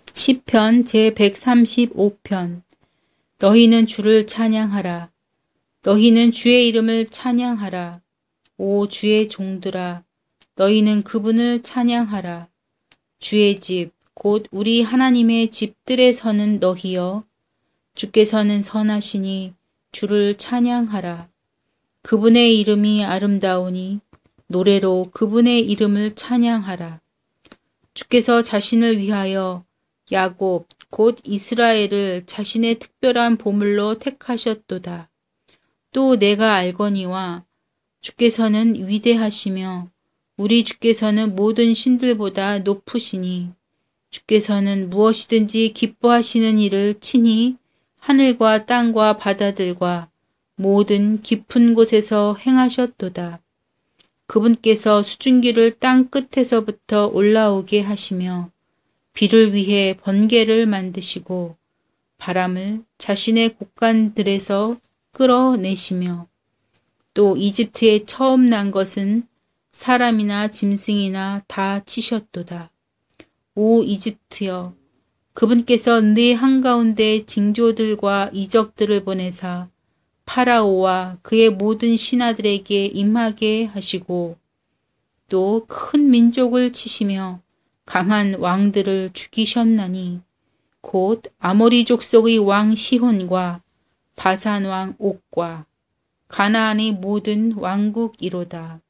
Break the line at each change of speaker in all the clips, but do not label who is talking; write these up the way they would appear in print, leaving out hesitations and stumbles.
시편 제135편. 너희는 주를 찬양하라. 너희는 주의 이름을 찬양하라. 오 주의 종들아, 너희는 그분을 찬양하라. 주의 집, 곧 우리 하나님의 집들에 서는 너희여, 주께서는 선하시니 주를 찬양하라. 그분의 이름이 아름다우니 노래로 그분의 이름을 찬양하라. 주께서 자신을 위하여 야곱 곧 이스라엘을 자신의 특별한 보물로 택하셨도다. 또 내가 알거니와 주께서는 위대하시며 우리 주께서는 모든 신들보다 높으시니 주께서는 무엇이든지 기뻐하시는 일을 친히 하늘과 땅과 바다들과 모든 깊은 곳에서 행하셨도다. 그분께서 수증기를 땅 끝에서부터 올라오게 하시며 비를 위해 번개를 만드시고 바람을 자신의 곳간들에서 끌어내시며 또 이집트에 처음 난 것은 사람이나 짐승이나 다 치셨도다. 오 이집트여, 그분께서 네 한가운데 징조들과 이적들을 보내사 파라오와 그의 모든 신하들에게 임하게 하시고 또 큰 민족을 치시며 강한 왕들을 죽이셨나니 곧 아모리 족속의 왕 시혼과 바산 왕 옥과 가나안의 모든 왕국이로다.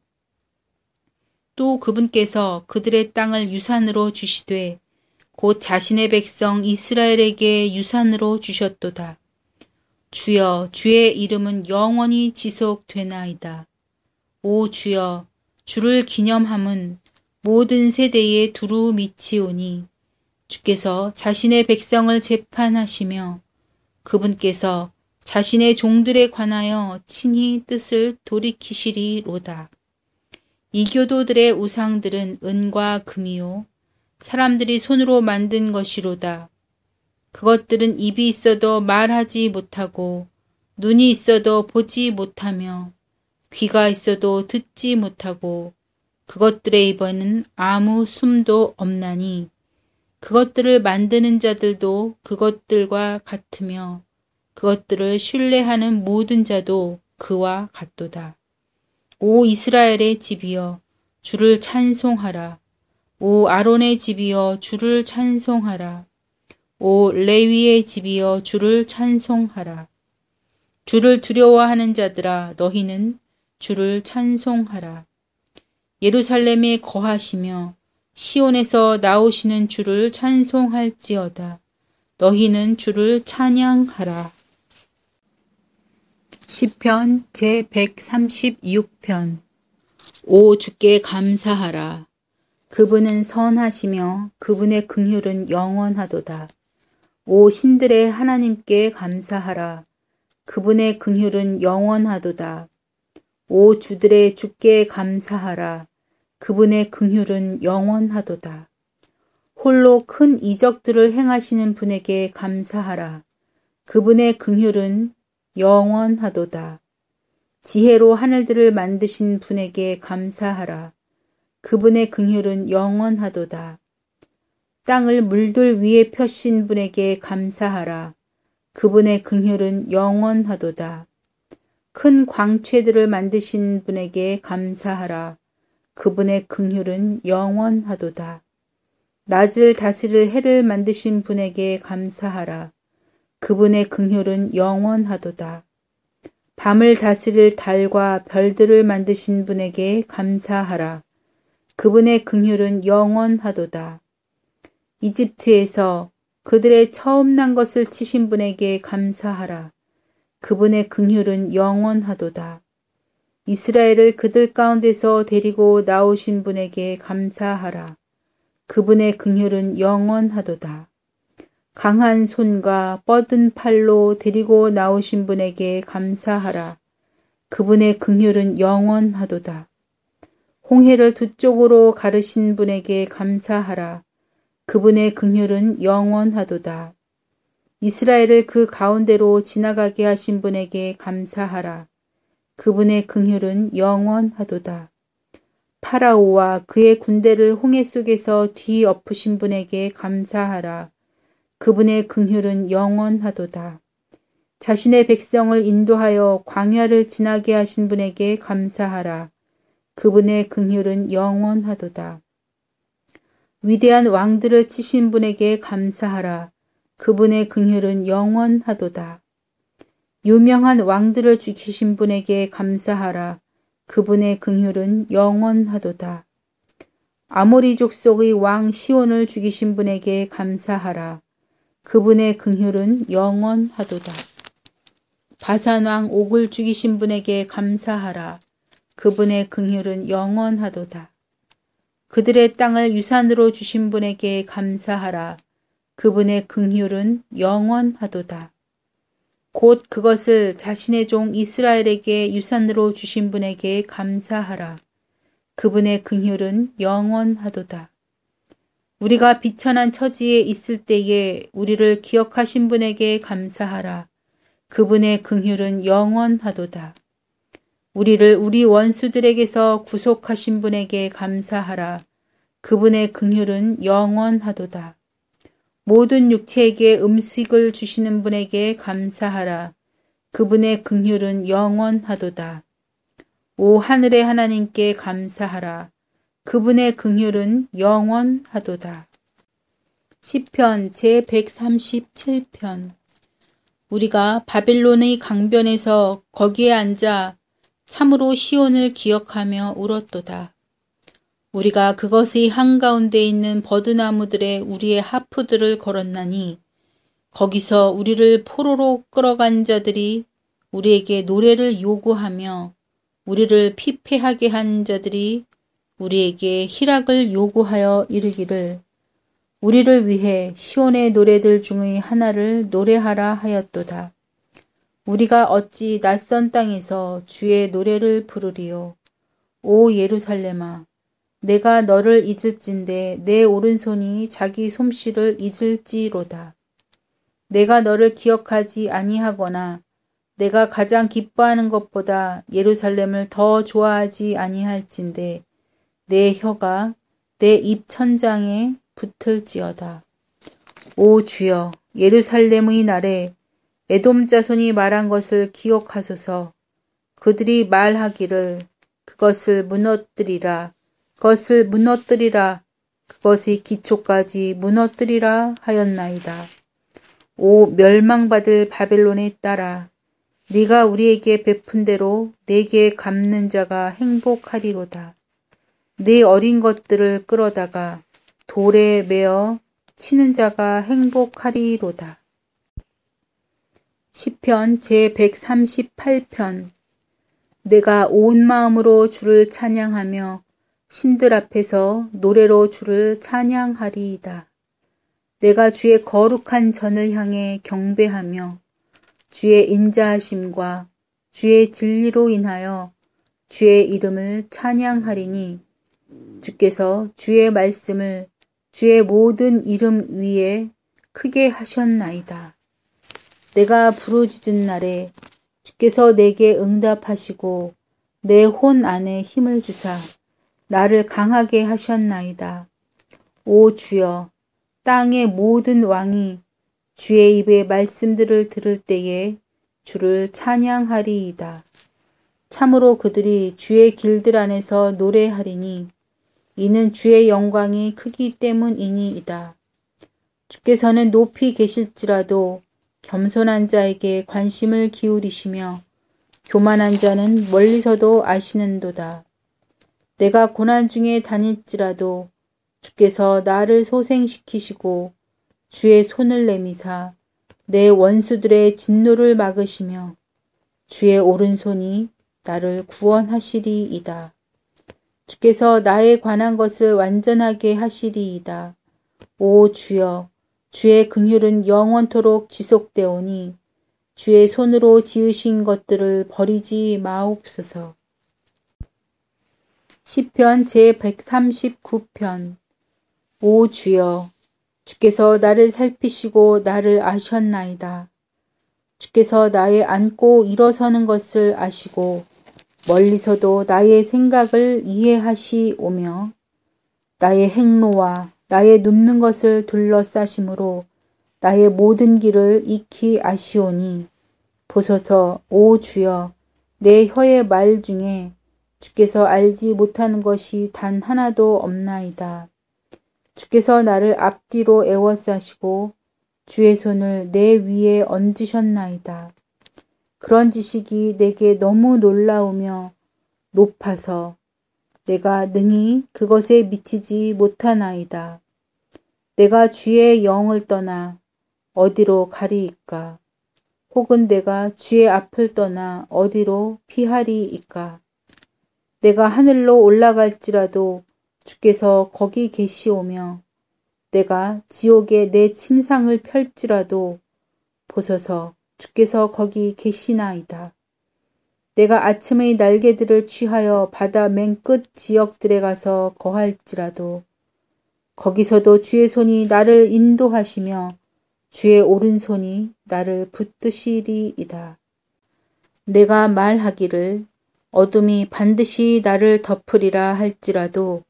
또 그분께서 그들의 땅을 유산으로 주시되 곧 자신의 백성 이스라엘에게 유산으로 주셨도다. 주여, 주의 이름은 영원히 지속되나이다. 오 주여, 주를 기념함은 모든 세대에 두루 미치오니 주께서 자신의 백성을 재판하시며 그분께서 자신의 종들에 관하여 친히 뜻을 돌이키시리로다. 이교도들의 우상들은 은과 금이요 사람들이 손으로 만든 것이로다. 그것들은 입이 있어도 말하지 못하고 눈이 있어도 보지 못하며 귀가 있어도 듣지 못하고 그것들의 입에는 아무 숨도 없나니 그것들을 만드는 자들도 그것들과 같으며 그것들을 신뢰하는 모든 자도 그와 같도다. 오 이스라엘의 집이여, 주를 찬송하라. 오 아론의 집이여, 주를 찬송하라. 오 레위의 집이여, 주를 찬송하라. 주를 두려워하는 자들아, 너희는 주를 찬송하라. 예루살렘에 거하시며 시온에서 나오시는 주를 찬송할지어다. 너희는 주를 찬양하라. 시편 제136편. 오 주께 감사하라. 그분은 선하시며 그분의 긍휼은 영원하도다. 오 신들의 하나님께 감사하라. 그분의 긍휼은 영원하도다. 오 주들의 주께 감사하라. 그분의 긍휼은 영원하도다. 홀로 큰 이적들을 행하시는 분에게 감사하라. 그분의 긍휼은 영원하도다. 지혜로 하늘들을 만드신 분에게 감사하라. 그분의 긍휼은 영원하도다. 땅을 물들 위에 펴신 분에게 감사하라. 그분의 긍휼은 영원하도다. 큰 광채들을 만드신 분에게 감사하라. 그분의 긍휼은 영원하도다. 낮을 다스릴 해를 만드신 분에게 감사하라. 그분의 긍휼은 영원하도다. 밤을 다스릴 달과 별들을 만드신 분에게 감사하라. 그분의 긍휼은 영원하도다. 이집트에서 그들의 처음 난 것을 치신 분에게 감사하라. 그분의 긍휼은 영원하도다. 이스라엘을 그들 가운데서 데리고 나오신 분에게 감사하라. 그분의 긍휼은 영원하도다. 강한 손과 뻗은 팔로 데리고 나오신 분에게 감사하라. 그분의 긍휼은 영원하도다. 홍해를 두 쪽으로 가르신 분에게 감사하라. 그분의 긍휼은 영원하도다. 이스라엘을 그 가운데로 지나가게 하신 분에게 감사하라. 그분의 긍휼은 영원하도다. 파라오와 그의 군대를 홍해 속에서 뒤엎으신 분에게 감사하라. 그분의 긍휼은 영원하도다. 자신의 백성을 인도하여 광야를 지나게 하신 분에게 감사하라. 그분의 긍휼은 영원하도다. 위대한 왕들을 치신 분에게 감사하라. 그분의 긍휼은 영원하도다. 유명한 왕들을 죽이신 분에게 감사하라. 그분의 긍휼은 영원하도다. 아모리 족속의 왕 시온을 죽이신 분에게 감사하라. 그분의 긍휼은 영원하도다. 바산 왕 옥을 죽이신 분에게 감사하라. 그분의 긍휼은 영원하도다. 그들의 땅을 유산으로 주신 분에게 감사하라. 그분의 긍휼은 영원하도다. 곧 그것을 자신의 종 이스라엘에게 유산으로 주신 분에게 감사하라. 그분의 긍휼은 영원하도다. 우리가 비천한 처지에 있을 때에 우리를 기억하신 분에게 감사하라. 그분의 긍휼은 영원하도다. 우리를 우리 원수들에게서 구속하신 분에게 감사하라. 그분의 긍휼은 영원하도다. 모든 육체에게 음식을 주시는 분에게 감사하라. 그분의 긍휼은 영원하도다. 오 하늘의 하나님께 감사하라. 그분의 긍휼은 영원하도다. 시편 제137편. 우리가 바벨론의 강변에서 거기에 앉아 참으로 시온을 기억하며 울었도다. 우리가 그것의 한가운데 있는 버드나무들에 우리의 하프들을 걸었나니 거기서 우리를 포로로 끌어간 자들이 우리에게 노래를 요구하며 우리를 피폐하게 한 자들이 우리에게 희락을 요구하여 이르기를 우리를 위해 시온의 노래들 중의 하나를 노래하라 하였도다. 우리가 어찌 낯선 땅에서 주의 노래를 부르리요. 오 예루살렘아, 내가 너를 잊을진데 내 오른손이 자기 솜씨를 잊을지로다. 내가 너를 기억하지 아니하거나 내가 가장 기뻐하는 것보다 예루살렘을 더 좋아하지 아니할진데 내 혀가 내 입 천장에 붙을지어다. 오 주여, 예루살렘의 날에 에돔 자손이 말한 것을 기억하소서. 그들이 말하기를 그것을 무너뜨리라. 그것을 무너뜨리라. 그것의 기초까지 무너뜨리라 하였나이다. 오 멸망받을 바벨론의 딸아, 네가 우리에게 베푼 대로 내게 갚는 자가 행복하리로다. 네 어린 것들을 끌어다가 돌에 매어 치는 자가 행복하리로다. 시편 제138편. 내가 온 마음으로 주를 찬양하며 신들 앞에서 노래로 주를 찬양하리이다. 내가 주의 거룩한 전을 향해 경배하며 주의 인자하심과 주의 진리로 인하여 주의 이름을 찬양하리니 주께서 주의 말씀을 주의 모든 이름 위에 크게 하셨나이다. 내가 부르짖은 날에 주께서 내게 응답하시고 내 혼 안에 힘을 주사 나를 강하게 하셨나이다. 오 주여, 땅의 모든 왕이 주의 입의 말씀들을 들을 때에 주를 찬양하리이다. 참으로 그들이 주의 길들 안에서 노래하리니 이는 주의 영광이 크기 때문이니이다. 주께서는 높이 계실지라도 겸손한 자에게 관심을 기울이시며 교만한 자는 멀리서도 아시는도다. 내가 고난 중에 다닐지라도 주께서 나를 소생시키시고 주의 손을 내미사 내 원수들의 진노를 막으시며 주의 오른손이 나를 구원하시리이다. 주께서 나에 관한 것을 완전하게 하시리이다. 오 주여, 주의 긍휼은 영원토록 지속되오니 주의 손으로 지으신 것들을 버리지 마옵소서. 시편 제139편. 오 주여, 주께서 나를 살피시고 나를 아셨나이다. 주께서 나의 앉고 일어서는 것을 아시고 멀리서도 나의 생각을 이해하시오며 나의 행로와 나의 눕는 것을 둘러싸심으로 나의 모든 길을 익히 아시오니 보소서. 오 주여, 내 혀의 말 중에 주께서 알지 못하는 것이 단 하나도 없나이다. 주께서 나를 앞뒤로 에워싸시고 주의 손을 내 위에 얹으셨나이다. 그런 지식이 내게 너무 놀라우며 높아서 내가 능히 그것에 미치지 못하나이다. 내가 주의 영을 떠나 어디로 가리이까? 혹은 내가 주의 앞을 떠나 어디로 피하리이까? 내가 하늘로 올라갈지라도 주께서 거기 계시오며 내가 지옥에 내 침상을 펼지라도 보소서. 주께서 거기 계시나이다. 내가 아침의 날개들을 취하여 바다 맨 끝 지역들에 가서 거할지라도 거기서도 주의 손이 나를 인도하시며 주의 오른손이 나를 붙드시리이다. 내가 말하기를 어둠이 반드시 나를 덮으리라 할지라도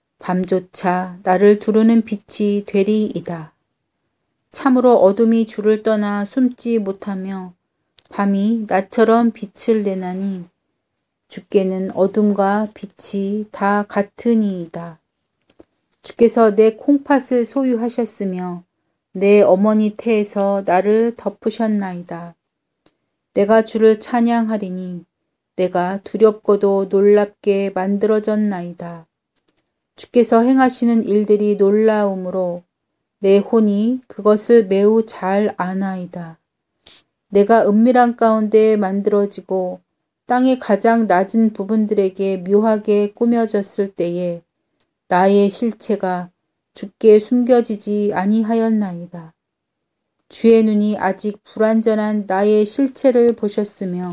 밤조차 나를 두르는 빛이 되리이다. 참으로 어둠이 주를 떠나 숨지 못하며 밤이 나처럼 빛을 내나니 주께는 어둠과 빛이 다 같으니이다. 주께서 내 콩팥을 소유하셨으며 내 어머니 태에서 나를 덮으셨나이다. 내가 주를 찬양하리니 내가 두렵고도 놀랍게 만들어졌나이다. 주께서 행하시는 일들이 놀라우므로 내 혼이 그것을 매우 잘 아나이다. 내가 은밀한 가운데 만들어지고 땅의 가장 낮은 부분들에게 묘하게 꾸며졌을 때에 나의 실체가 주께 숨겨지지 아니하였나이다. 주의 눈이 아직 불완전한 나의 실체를 보셨으며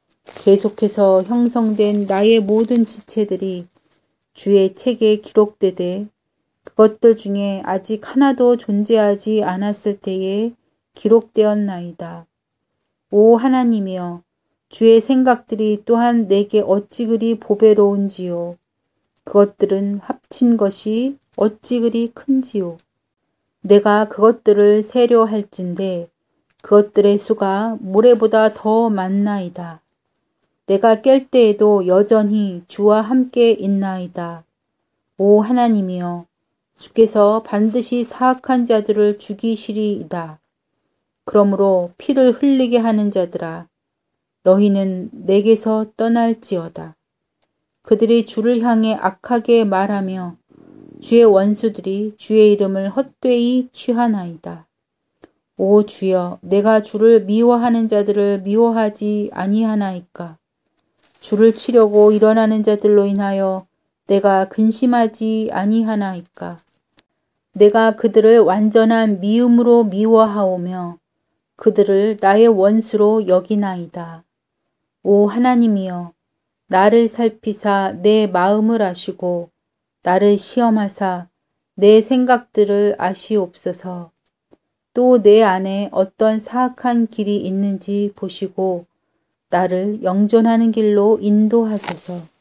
계속해서 형성된 나의 모든 지체들이 주의 책에 기록되되 그것들 중에 아직 하나도 존재하지 않았을 때에 기록되었나이다. 오 하나님이여, 주의 생각들이 또한 내게 어찌 그리 보배로운지요. 그것들은 합친 것이 어찌 그리 큰지요. 내가 그것들을 세려 할진대 그것들의 수가 모래보다 더 많나이다. 내가 깰 때에도 여전히 주와 함께 있나이다. 오 하나님이여, 주께서 반드시 사악한 자들을 죽이시리이다. 그러므로 피를 흘리게 하는 자들아, 너희는 내게서 떠날지어다. 그들이 주를 향해 악하게 말하며 주의 원수들이 주의 이름을 헛되이 취하나이다. 오 주여, 내가 주를 미워하는 자들을 미워하지 아니하나이까? 주를 치려고 일어나는 자들로 인하여 내가 근심하지 아니하나이까? 내가 그들을 완전한 미움으로 미워하오며 그들을 나의 원수로 여기나이다. 오 하나님이여, 나를 살피사 내 마음을 아시고 나를 시험하사 내 생각들을 아시옵소서. 또 내 안에 어떤 사악한 길이 있는지 보시고 나를 영존하는 길로 인도하소서.